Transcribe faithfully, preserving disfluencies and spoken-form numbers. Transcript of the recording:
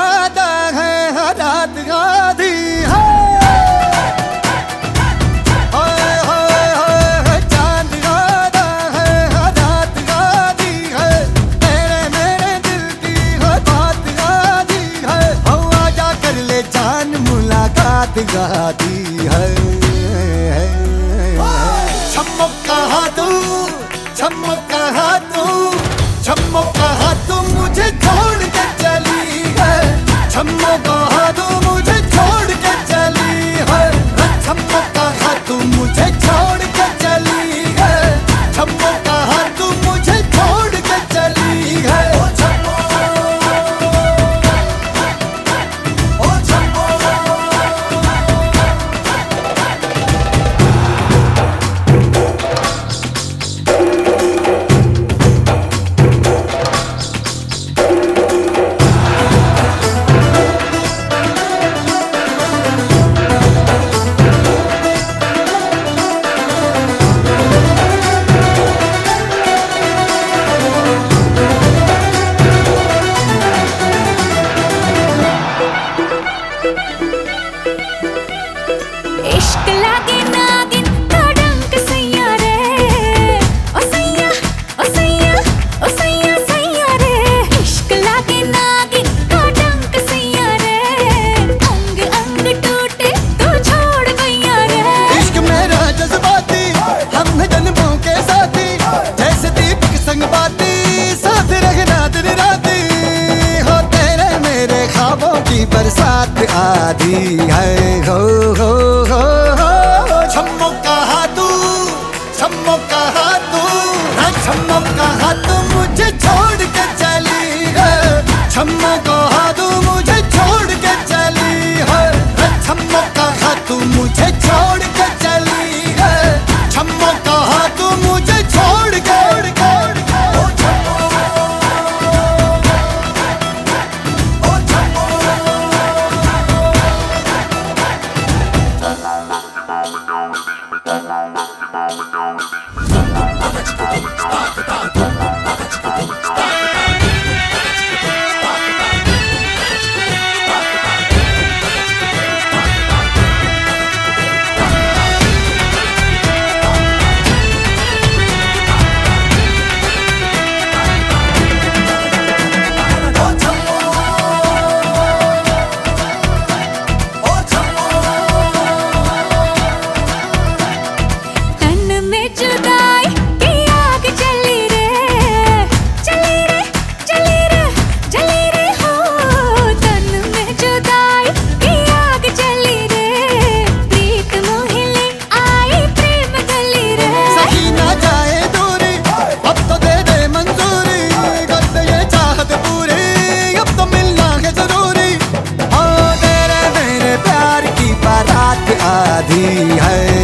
ज्यादा है रात आधी है, चांद ज्यादा है रात आधी है, तेरे मेरे दिल की बात आधी है, हवा जा कर ले जान मुलाकात आधी है। छम्मो कहा तू, छम्मो कहा तू, छम्मो कहा तू मुझे छोड़ के चली है, छम्मो कहा तू मुझे छोड़ के चली है, छम्मो कहा तू मुझे छोड़ के चली है, छम्मो कहा तू मुझे छोड़ के चली है। ओ छम्मो, ओ छम्मो, इश्क लागे नागिन का डंक सैया रे, ओ सैया ओ सैया ओ सैया सैया रे, इश्क लागे नागिन का डंक सैया रे, अंग अंग टूटे तू छोड़ गैया रे। इश्क मेरा जज्बाती हम जन्मों के साथी, जैसे दीपक संग बाती साथ रहना दिन राती, हो तेरे मेरे ख्वाबों की बरसात आधी है। हो हो हो हो छम्मो कहा तू, छम्मो कहा तू, छम्मो कहा तू मुझे छोड़ के चली है, छम्मो कहा तू मुझे छोड़ के चली है, छम्मो कहा तू मुझे छोड़ के चली है, छम्मो कहा तू मुझे छोड़ के। ओ छम्मो, ओ छम्मो, तन में जुदाई की आग जली रे, जली रे जली रे जली रे हो, तन में जुदाई की आग जली रे, प्रीत मोहिले आई प्रेम गली रे। सही ना जाए दूरी अब तो दे दे मंजूरी, कर दे ये चाहत पूरी अब तो मिलना है जरूरी, हो तेरे मेरे प्यार की बारात आधी है।